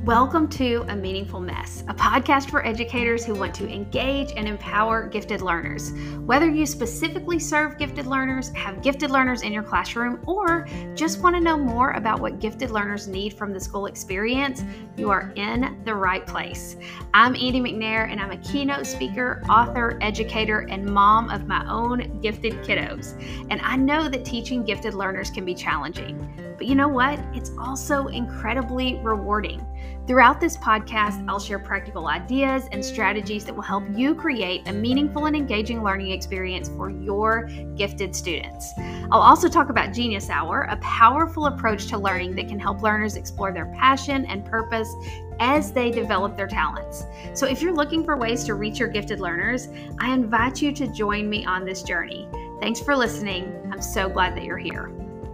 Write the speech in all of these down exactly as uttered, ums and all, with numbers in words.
Welcome to A Meaningful Mess, a podcast for educators who want to engage and empower gifted learners. Whether you specifically serve gifted learners, have gifted learners in your classroom, or just want to know more about what gifted learners need from the school experience, you are in the right place. I'm Andi McNair, and I'm a keynote speaker, author, educator, and mom of my own gifted kiddos. And I know that teaching gifted learners can be challenging. But you know what? It's also incredibly rewarding. Throughout this podcast, I'll share practical ideas and strategies that will help you create a meaningful and engaging learning experience for your gifted students. I'll also talk about Genius Hour, a powerful approach to learning that can help learners explore their passion and purpose as they develop their talents. So if you're looking for ways to reach your gifted learners, I invite you to join me on this journey. Thanks for listening. I'm so glad that you're here.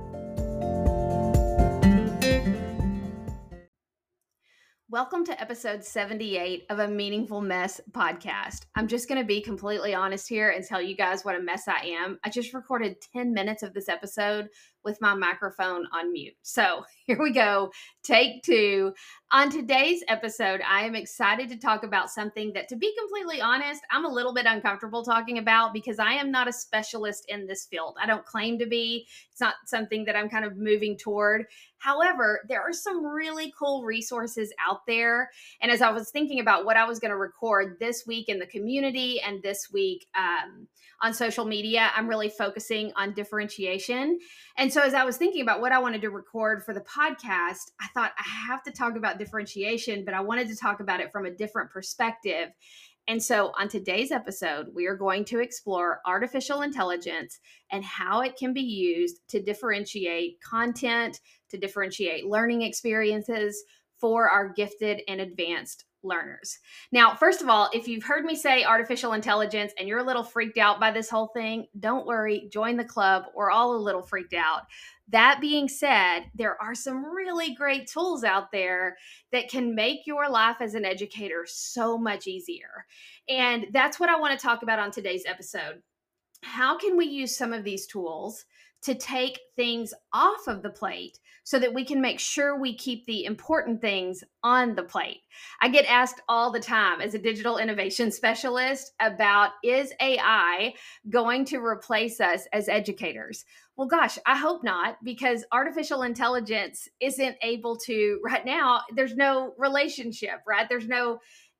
Welcome to episode seventy-eight of A Meaningful Mess podcast. I'm just going to be completely honest here and tell you guys what a mess I am. I just recorded ten minutes of this episode with my microphone on mute. So here we go. Take two. On today's episode, I am excited to talk about something that, to be completely honest, I'm a little bit uncomfortable talking about because I am not a specialist in this field. I don't claim to be. It's not something that I'm kind of moving toward. However, there are some really cool resources out there. And as I was thinking about what I was going to record this week in the community and this week um, on social media, I'm really focusing on differentiation. And so as I was thinking about what I wanted to record for the podcast, I thought I have to talk about differentiation, but I wanted to talk about it from a different perspective. And so on today's episode, we are going to explore artificial intelligence and how it can be used to differentiate content, to differentiate learning experiences for our gifted and advanced learners. Now, first of all, if you've heard me say artificial intelligence and you're a little freaked out by this whole thing, don't worry, join the club. We're all a little freaked out. That being said, there are some really great tools out there that can make your life as an educator so much easier. And that's what I want to talk about on today's episode. How can we use some of these tools to take things off of the plate so that we can make sure we keep the important things on the plate? I get asked all the time as a digital innovation specialist about, is A I going to replace us as educators? Well, gosh, I hope not, because artificial intelligence isn't able to, right now, there's no relationship, right? There's no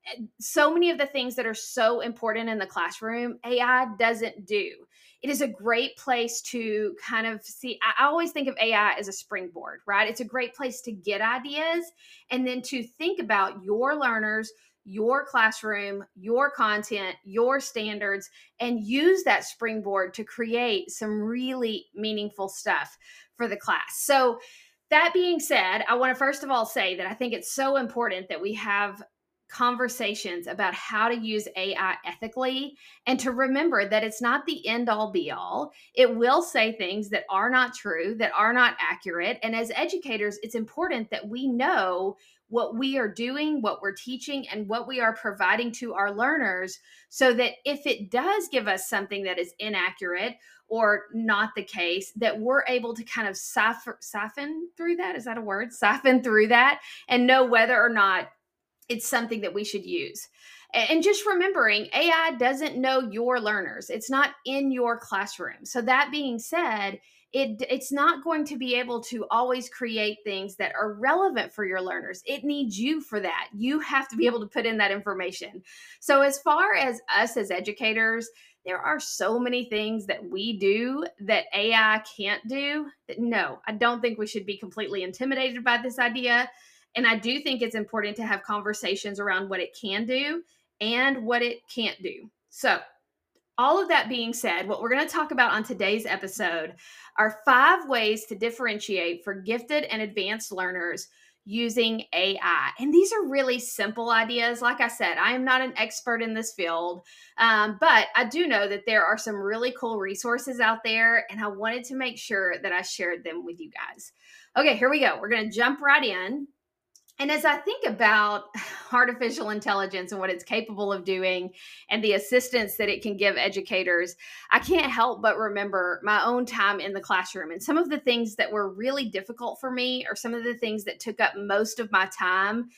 So many of the things that are so important in the classroom, A I doesn't do. It is a great place to kind of see. I always think of A I as a springboard, right? It's a great place to get ideas and then to think about your learners, your classroom, your content, your standards, and use that springboard to create some really meaningful stuff for the class. So that being said, I want to first of all say that I think it's so important that we have conversations about how to use A I ethically and to remember that it's not the end all be all. It will say things that are not true, that are not accurate. And as educators, it's important that we know what we are doing, what we're teaching, and what we are providing to our learners so that if it does give us something that is inaccurate or not the case, that we're able to kind of siphon, siphon through that. Is that a word? Siphon through that and know whether or not it's something that we should use. And just remembering, A I doesn't know your learners. It's not in your classroom. So that being said, it, it's not going to be able to always create things that are relevant for your learners. It needs you for that. You have to be able to put in that information. So as far as us as educators, there are so many things that we do that A I can't do. That no, I don't think we should be completely intimidated by this idea. And I do think it's important to have conversations around what it can do and what it can't do. So all of that being said, what we're going to talk about on today's episode are five ways to differentiate for gifted and advanced learners using A I. And these are really simple ideas. Like I said, I am not an expert in this field, um, but I do know that there are some really cool resources out there, and I wanted to make sure that I shared them with you guys. Okay, here we go. We're going to jump right in. And as I think about artificial intelligence and what it's capable of doing and the assistance that it can give educators, I can't help but remember my own time in the classroom. And some of the things that were really difficult for me, or some of the things that took up most of my time,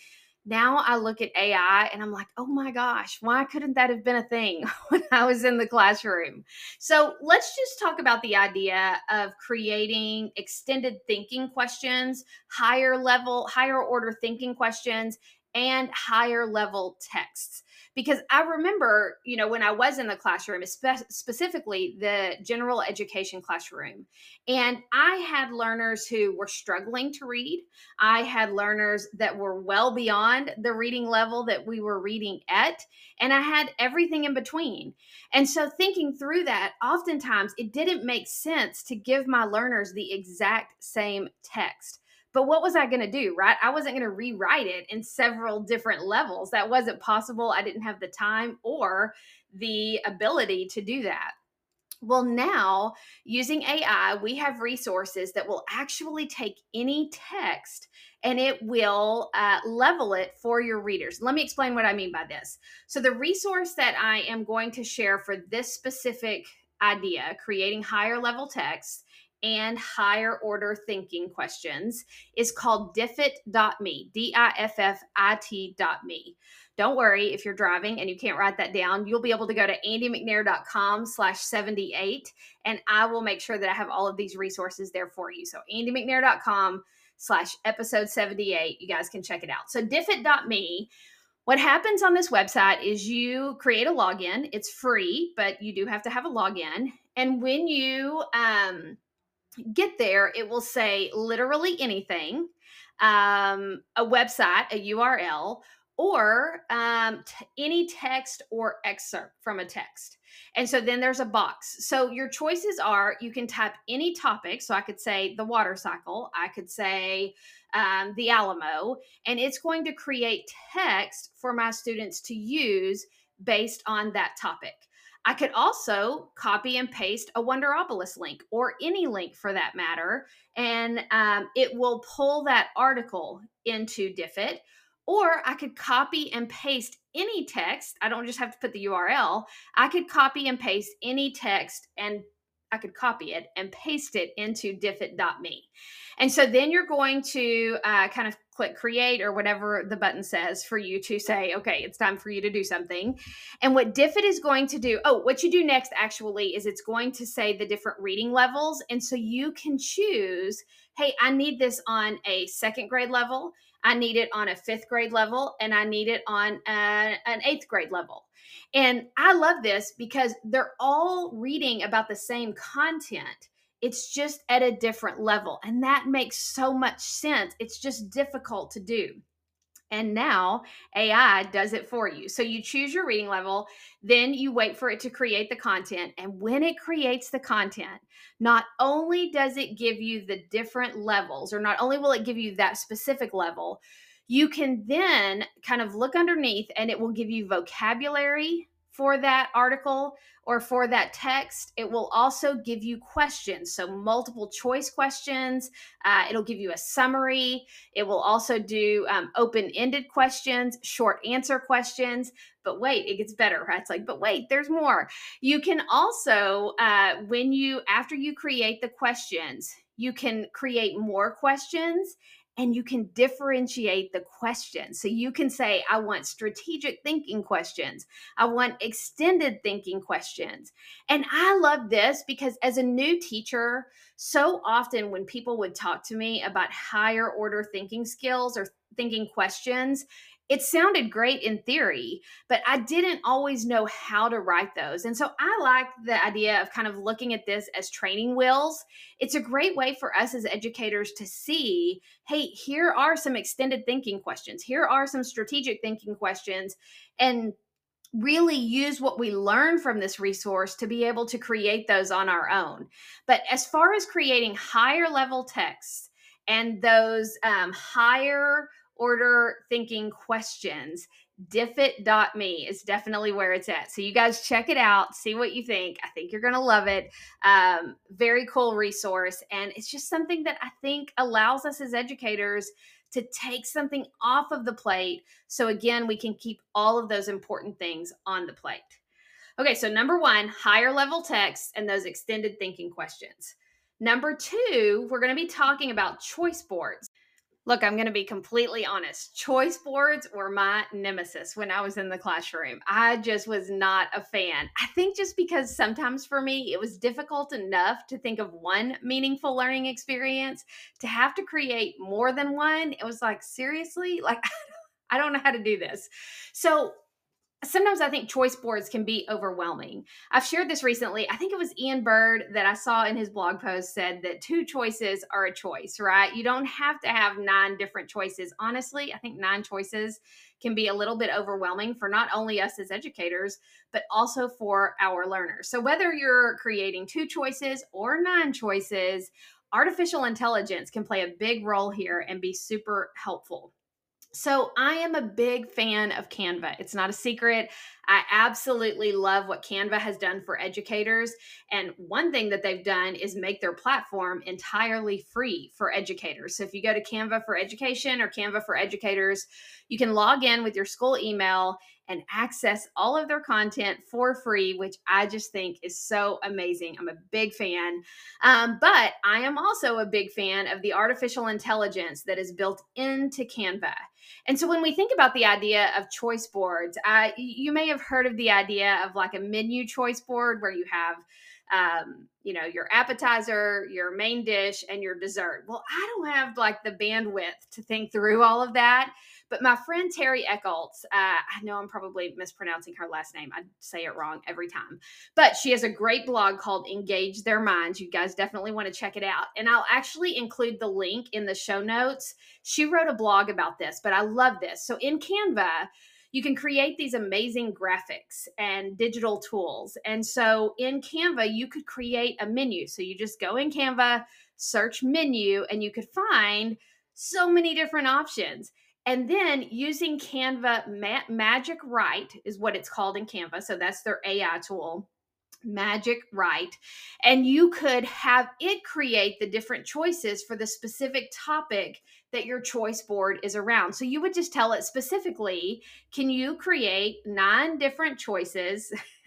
Now I look at A I and I'm like, oh my gosh, why couldn't that have been a thing when I was in the classroom? So let's just talk about the idea of creating extended thinking questions, higher level, higher order thinking questions, and higher level texts. Because I remember, you know, when I was in the classroom, spe- specifically the general education classroom, and I had learners who were struggling to read. I had learners that were well beyond the reading level that we were reading at, and I had everything in between. And so, thinking through that, oftentimes it didn't make sense to give my learners the exact same text. But what was I going to do, right? I wasn't going to rewrite it in several different levels. That wasn't possible. I didn't have the time or the ability to do that. Well, now using A I, we have resources that will actually take any text and it will uh, level it for your readers. Let me explain what I mean by this. So, the resource that I am going to share for this specific idea, creating higher level text and higher order thinking questions, is called diffit dot me, D I F F I T dot me. Don't worry if you're driving and you can't write that down. You'll be able to go to andymcnair.com slash 78 and I will make sure that I have all of these resources there for you. So andymcnair.com slash episode 78. You guys can check it out. So diffit dot me. What happens on this website is you create a login. It's free, but you do have to have a login. And when you um, get there, it will say literally anything, um, a website, a U R L, or um, t- any text or excerpt from a text. And so then there's a box. So your choices are you can type any topic. So I could say the water cycle, I could say um, the Alamo, and it's going to create text for my students to use based on that topic. I could also copy and paste a Wonderopolis link or any link for that matter, and um, it will pull that article into Diffit. Or I could copy and paste any text. I don't just have to put the U R L. I could copy and paste any text and I could copy it and paste it into diffit dot me. And so then you're going to uh, kind of click create or whatever the button says for you to say, okay, it's time for you to do something. And what Diffit is going to do, oh, what you do next actually is it's going to say the different reading levels. And so you can choose, hey, I need this on a second grade level, I need it on a fifth grade level, and I need it on a, an eighth grade level. And I love this because they're all reading about the same content. It's just at a different level. And that makes so much sense. It's just difficult to do. And now A I does it for you. So you choose your reading level, then you wait for it to create the content. And when it creates the content, not only does it give you the different levels, or not only will it give you that specific level, you can then kind of look underneath and it will give you vocabulary for that article or for that text. It will also give you questions. So multiple choice questions. Uh, it'll give you a summary. It will also do um, open-ended questions, short answer questions. But wait, it gets better, right? It's like, but wait, there's more. You can also, uh, when you, after you create the questions, you can create more questions and you can differentiate the questions. So you can say, I want strategic thinking questions. I want extended thinking questions. And I love this because as a new teacher, so often when people would talk to me about higher order thinking skills or thinking questions, it sounded great in theory, but I didn't always know how to write those. And so I like the idea of kind of looking at this as training wheels. It's a great way for us as educators to see, hey, here are some extended thinking questions. Here are some strategic thinking questions. And really use what we learn from this resource to be able to create those on our own. But as far as creating higher level texts and those um, higher order thinking questions, diffit dot me is definitely where it's at. So you guys check it out, see what you think. I think you're going to love it. Um, very cool resource. And it's just something that I think allows us as educators to take something off of the plate. So again, we can keep all of those important things on the plate. Okay, so number one, higher level text and those extended thinking questions. Number two, we're going to be talking about choice boards. Look, I'm going to be completely honest. Choice boards were my nemesis when I was in the classroom. I just was not a fan. I think just because sometimes for me, it was difficult enough to think of one meaningful learning experience. To have to create more than one, it was like, seriously? Like, I don't know how to do this. So, sometimes I think choice boards can be overwhelming. I've shared this recently. I think it was Ian Bird that I saw in his blog post said that two choices are a choice, right? You don't have to have nine different choices. Honestly, I think nine choices can be a little bit overwhelming for not only us as educators, but also for our learners. So whether you're creating two choices or nine choices, artificial intelligence can play a big role here and be super helpful. So I am a big fan of Canva. It's not a secret. I absolutely love what Canva has done for educators. And one thing that they've done is make their platform entirely free for educators. So if you go to Canva for Education or Canva for Educators, you can log in with your school email and access all of their content for free, which I just think is so amazing. I'm a big fan. Um, but I am also a big fan of the artificial intelligence that is built into Canva. And so when we think about the idea of choice boards, uh, you may have heard of the idea of like a menu choice board where you have um, you know, your appetizer, your main dish, and your dessert. Well, I don't have like the bandwidth to think through all of that. But my friend Terry Eccles, uh, I know I'm probably mispronouncing her last name. I say it wrong every time. But she has a great blog called Engage Their Minds. You guys definitely want to check it out. And I'll actually include the link in the show notes. She wrote a blog about this, but I love this. So in Canva, you can create these amazing graphics and digital tools. And so in Canva, you could create a menu. So you just go in Canva, search menu, and you could find so many different options. And then using Canva Ma- Magic Write is what it's called in Canva. So that's their A I tool. Magic Write, and you could have it create the different choices for the specific topic that your choice board is around. So you would just tell it specifically, can you create nine different choices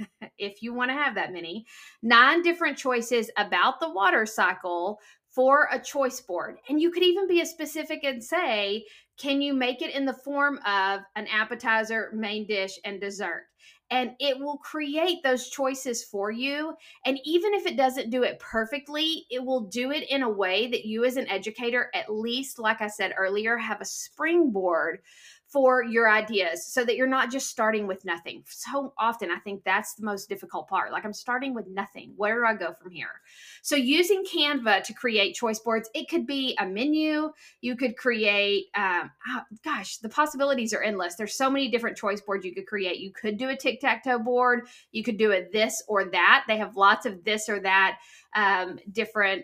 if you want to have that many, nine different choices about the water cycle for a choice board. And you could even be as specific and say, can you make it in the form of an appetizer, main dish, and dessert? And it will create those choices for you. And even if it doesn't do it perfectly, it will do it in a way that you, as an educator, at least, like I said earlier, have a springboard for your ideas so that you're not just starting with nothing. So often, I think that's the most difficult part. Like, I'm starting with nothing. Where do I go from here? So, using Canva to create choice boards, it could be a menu. You could create, um, oh, gosh, the possibilities are endless. There's so many different choice boards you could create. You could do a tic tac toe board. You could do a this or that. They have lots of this or that um, different.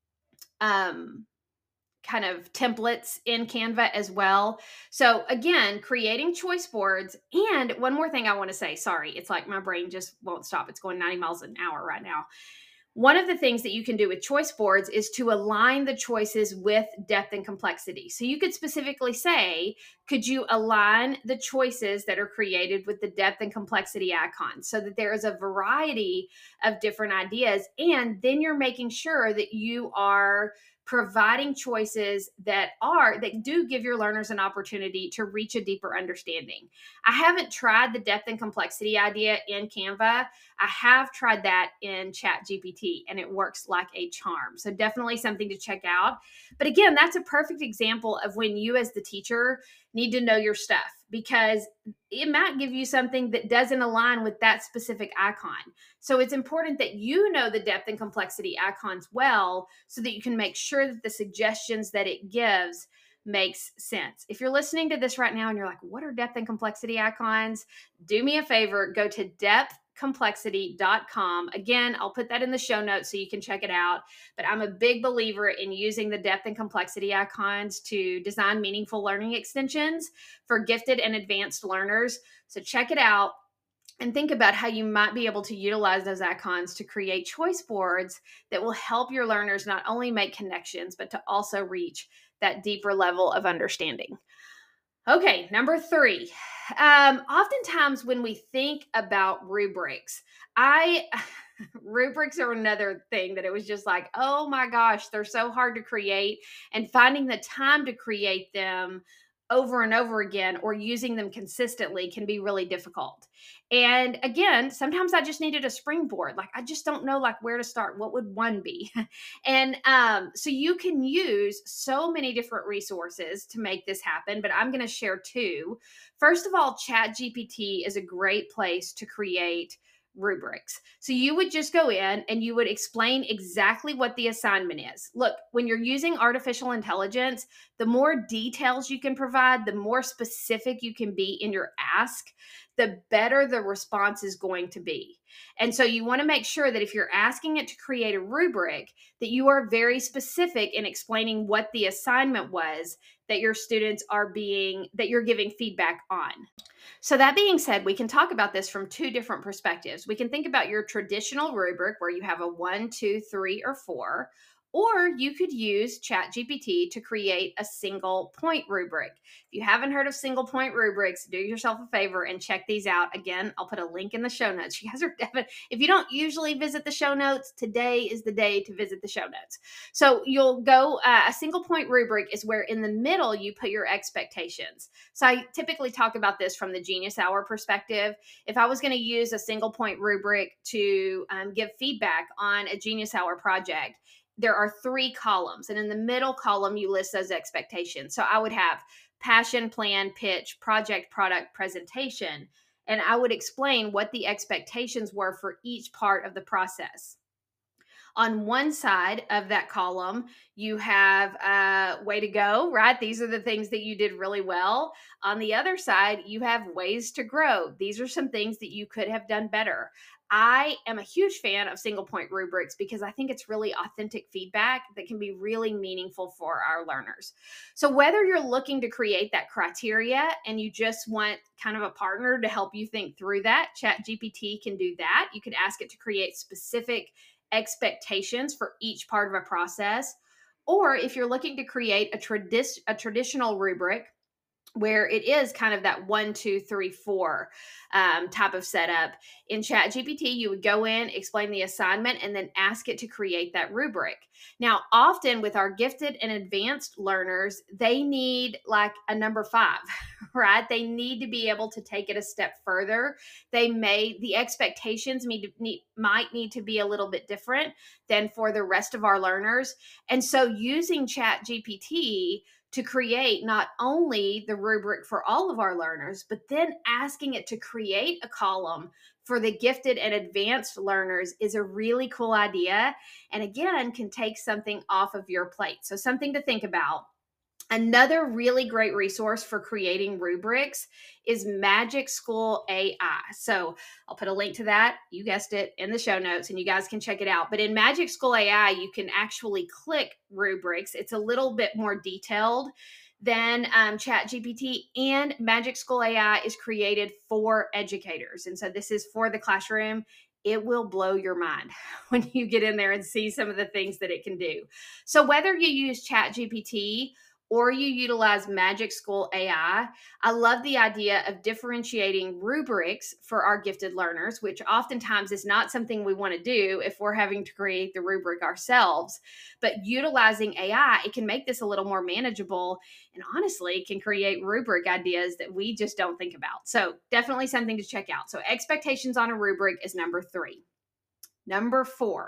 Um, kind of templates in Canva as well. So again, creating choice boards. And one more thing I want to say, sorry, it's like my brain just won't stop. It's going ninety miles an hour right now. One of the things that you can do with choice boards is to align the choices with depth and complexity. So you could specifically say, could you align the choices that are created with the depth and complexity icons so that there is a variety of different ideas? And then you're making sure that you are providing choices that are that do give your learners an opportunity to reach a deeper understanding. I haven't tried the depth and complexity idea in Canva. I have tried that in Chat G P T and it works like a charm. So definitely something to check out. But again, that's a perfect example of when you as the teacher need to know your stuff, because it might give you something that doesn't align with that specific icon. So it's important that you know the depth and complexity icons well so that you can make sure that the suggestions that it gives makes sense. If you're listening to this right now and you're like, what are depth and complexity icons? Do me a favor, go to depth complexity dot com. Again, I'll put that in the show notes so you can check it out. But I'm a big believer in using the depth and complexity icons to design meaningful learning extensions for gifted and advanced learners. So check it out and think about how you might be able to utilize those icons to create choice boards that will help your learners not only make connections, but to also reach that deeper level of understanding. Okay, number three. Um, oftentimes when we think about rubrics, I rubrics are another thing that it was just like, oh my gosh, they're so hard to create, and finding the time to create them over and over again or using them consistently can be really difficult. And again, sometimes I just needed a springboard. Like I just don't know like where to start. What would one be? And um, so you can use so many different resources to make this happen, but I'm going to share two. First of all, ChatGPT is a great place to create rubrics. So you would just go in and you would explain exactly what the assignment is. Look, when you're using artificial intelligence, the more details you can provide, the more specific you can be in your ask, the better the response is going to be. And so you want to make sure that if you're asking it to create a rubric, that you are very specific in explaining what the assignment was that your students are being, that you're giving feedback on. So, that being said, we can talk about this from two different perspectives. We can think about your traditional rubric where you have a one, two, three, or four, or you could use ChatGPT to create a single point rubric. If you haven't heard of single point rubrics, do yourself a favor and check these out. Again, I'll put a link in the show notes. You guys are definitely, if you don't usually visit the show notes, today is the day to visit the show notes. So, you'll go, uh, a single point rubric is where in the middle you put your expectations. So I typically talk about this from the Genius Hour perspective. If I was going to use a single point rubric to um, give feedback on a Genius Hour project, there are three columns. And in the middle column, you list those expectations. So I would have passion, plan, pitch, project, product, presentation. And I would explain what the expectations were for each part of the process. On one side of that column, you have uh, way to go, right? These are the things that you did really well. On the other side, you have ways to grow. These are some things that you could have done better. I am a huge fan of single point rubrics because I think it's really authentic feedback that can be really meaningful for our learners. So, whether you're looking to create that criteria and you just want kind of a partner to help you think through that, ChatGPT can do that. You could ask it to create specific expectations for each part of a process. Or if you're looking to create a, tradi- a traditional rubric where it is kind of that one, two, three, four um, type of setup. In ChatGPT, you would go in, explain the assignment, and then ask it to create that rubric. Now, often with our gifted and advanced learners, they need like a number five, right? They need to be able to take it a step further. They may, the expectations need to, need, might need to be a little bit different than for the rest of our learners. And so using ChatGPT to create not only the rubric for all of our learners, but then asking it to create a column for the gifted and advanced learners is a really cool idea. And again, can take something off of your plate. So, something to think about. Another really great resource for creating rubrics is Magic School A I. So I'll put a link to that, you guessed it, in the show notes, and you guys can check it out. But in Magic School A I, you can actually click rubrics. It's a little bit more detailed than um, ChatGPT, and Magic School A I is created for educators. And so this is for the classroom. It will blow your mind when you get in there and see some of the things that it can do. So whether you use ChatGPT or you utilize Magic School A I, I love the idea of differentiating rubrics for our gifted learners, which oftentimes is not something we want to do if we're having to create the rubric ourselves. But utilizing A I, it can make this a little more manageable and honestly can create rubric ideas that we just don't think about. So definitely something to check out. So expectations on a rubric is number three. Number four,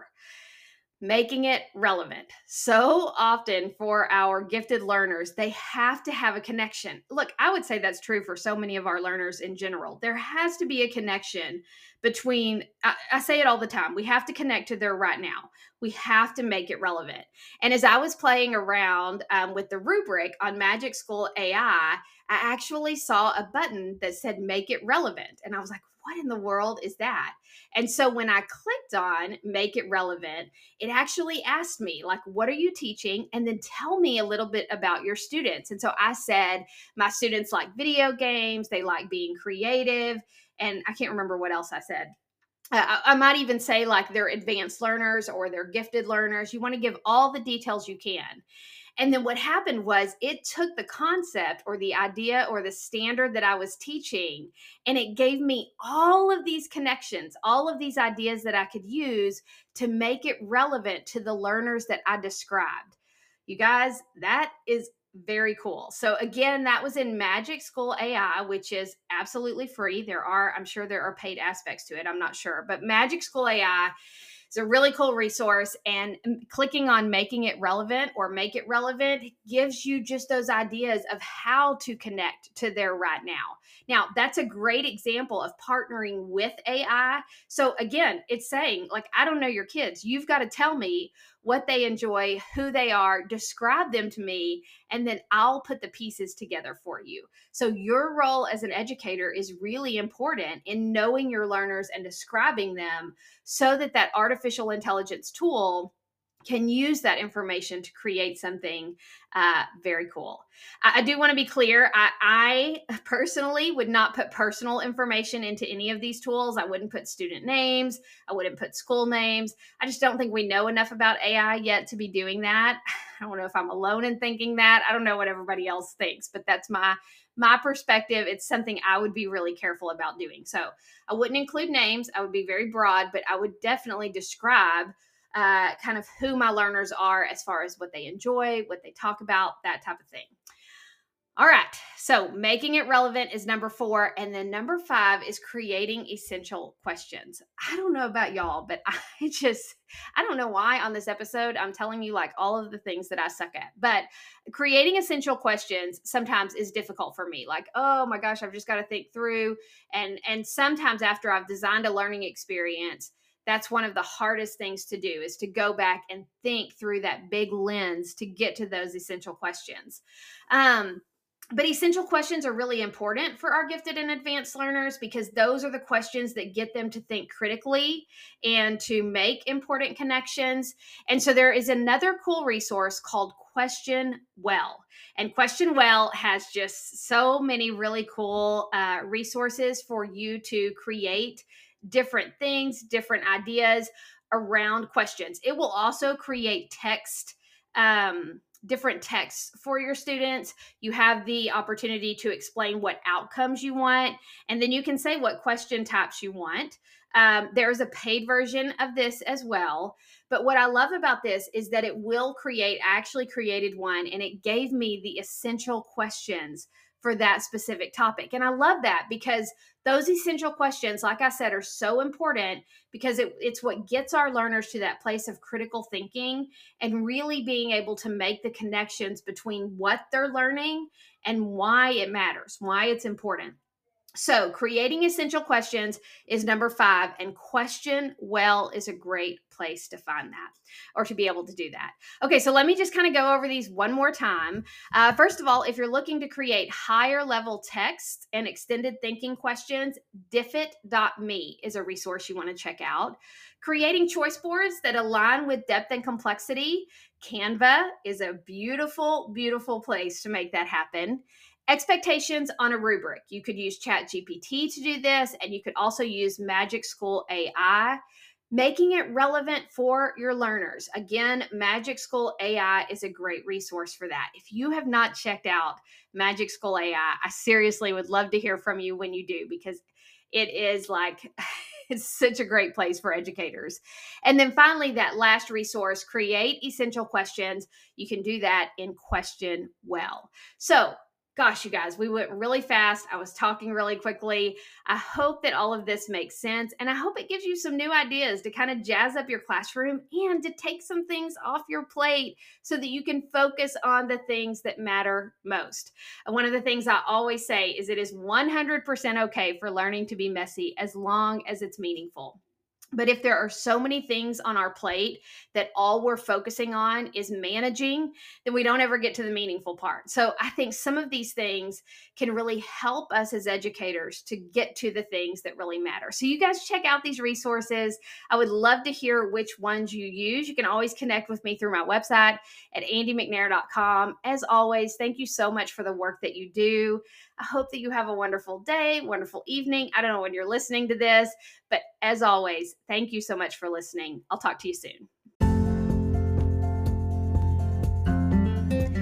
making it relevant. So often for our gifted learners, they have to have a connection. Look, I would say that's true for so many of our learners in general. There has to be a connection between, I, I say it all the time, we have to connect to their right now. We have to make it relevant. And as I was playing around um, with the rubric on Magic School A I, I I actually saw a button that said make it relevant. And I was like, what in the world is that? And so when I clicked on make it relevant, it actually asked me, like, what are you teaching? And then tell me a little bit about your students. And so I said, my students like video games, they like being creative. And I can't remember what else I said. Uh, I, I might even say like they're advanced learners or they're gifted learners. You want to give all the details you can. And then what happened was it took the concept or the idea or the standard that I was teaching, and it gave me all of these connections, all of these ideas that I could use to make it relevant to the learners that I described. You guys, that is very cool. So again, that was in Magic School A I, which is absolutely free. There are, I'm sure there are paid aspects to it. I'm not sure, but Magic School A I it's a really cool resource, and clicking on making it relevant or make it relevant gives you just those ideas of how to connect to there right now. Now, that's a great example of partnering with A I. So again, it's saying like, I don't know your kids. You've got to tell me what they enjoy, who they are, describe them to me, and then I'll put the pieces together for you. So your role as an educator is really important in knowing your learners and describing them so that that artificial intelligence tool can use that information to create something uh, very cool. I, I do want to be clear. I, I personally would not put personal information into any of these tools. I wouldn't put student names. I wouldn't put school names. I just don't think we know enough about A I yet to be doing that. I don't know if I'm alone in thinking that. I don't know what everybody else thinks, but that's my my perspective. It's something I would be really careful about doing. So I wouldn't include names. I would be very broad, but I would definitely describe uh, kind of who my learners are as far as what they enjoy, what they talk about, that type of thing. All right. So making it relevant is number four. And then number five is creating essential questions. I don't know about y'all, but I just, I don't know why on this episode, I'm telling you like all of the things that I suck at, but creating essential questions sometimes is difficult for me. Like, oh my gosh, I've just got to think through. And, and sometimes after I've designed a learning experience, that's one of the hardest things to do is to go back and think through that big lens to get to those essential questions. Um, But essential questions are really important for our gifted and advanced learners because those are the questions that get them to think critically and to make important connections. And so there is another cool resource called Question Well. And Question Well has just so many really cool uh, resources for you to create different things, different ideas around questions. It will also create text um, different texts for your students. You have the opportunity to explain what outcomes you want, and then you can say what question types you want. Um, there's a paid version of this as well. But what I love about this is that it will create, I actually created one, and it gave me the essential questions for that specific topic. And I love that because those essential questions, like I said, are so important because it, it's what gets our learners to that place of critical thinking and really being able to make the connections between what they're learning and why it matters, why it's important. So creating essential questions is number five, and Question Well is a great place to find that or to be able to do that. Okay, so let me just kind of go over these one more time. Uh, first of all, if you're looking to create higher level text and extended thinking questions, diffit dot me is a resource you want to check out. Creating choice boards that align with depth and complexity, Canva is a beautiful, beautiful place to make that happen. Expectations on a rubric. You could use ChatGPT to do this, and you could also use Magic School A I, making it relevant for your learners. Again, Magic School A I is a great resource for that. If you have not checked out Magic School A I, I seriously would love to hear from you when you do, because it is like, it's such a great place for educators. And then finally, that last resource, create essential questions. You can do that in Question Well. So, gosh, you guys, we went really fast. I was talking really quickly. I hope that all of this makes sense. And I hope it gives you some new ideas to kind of jazz up your classroom and to take some things off your plate so that you can focus on the things that matter most. And one of the things I always say is it is one hundred percent okay for learning to be messy as long as it's meaningful. But if there are so many things on our plate that all we're focusing on is managing, then we don't ever get to the meaningful part. So I think some of these things can really help us as educators to get to the things that really matter. So you guys check out these resources. I would love to hear which ones you use. You can always connect with me through my website at andy mcnair dot com. As always, thank you so much for the work that you do. I hope that you have a wonderful day, wonderful evening. I don't know when you're listening to this, but as always, thank you so much for listening. I'll talk to you soon.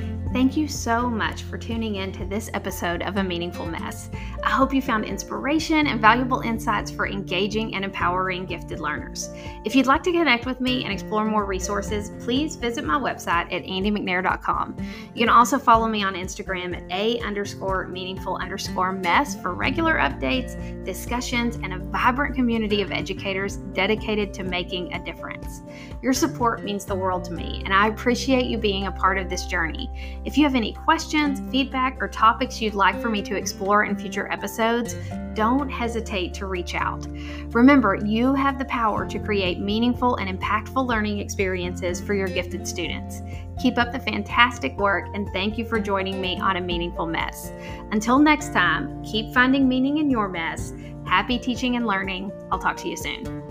Thank you so much for tuning in to this episode of A Meaningful Mess. I hope you found inspiration and valuable insights for engaging and empowering gifted learners. If you'd like to connect with me and explore more resources, please visit my website at andy mcnair dot com. You can also follow me on Instagram at a underscore meaningful underscore mess for regular updates, discussions, and a vibrant community of educators dedicated to making a difference. Your support means the world to me, and I appreciate you being a part of this journey. If you have any questions, feedback, or topics you'd like for me to explore in future episodes, don't hesitate to reach out. Remember, you have the power to create meaningful and impactful learning experiences for your gifted students. Keep up the fantastic work, and thank you for joining me on A Meaningful Mess. Until next time, keep finding meaning in your mess. Happy teaching and learning. I'll talk to you soon.